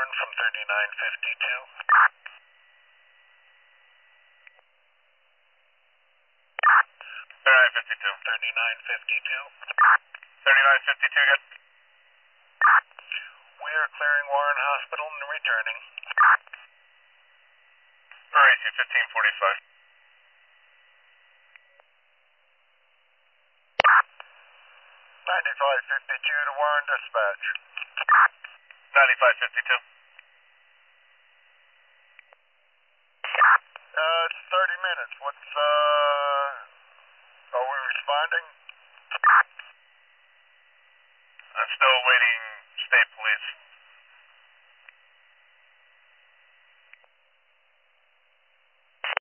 Warren from 3952. 3952. 3952, good. We are clearing Warren Hospital and returning. RAC 1545. 9552 to Warren Dispatch. 9552.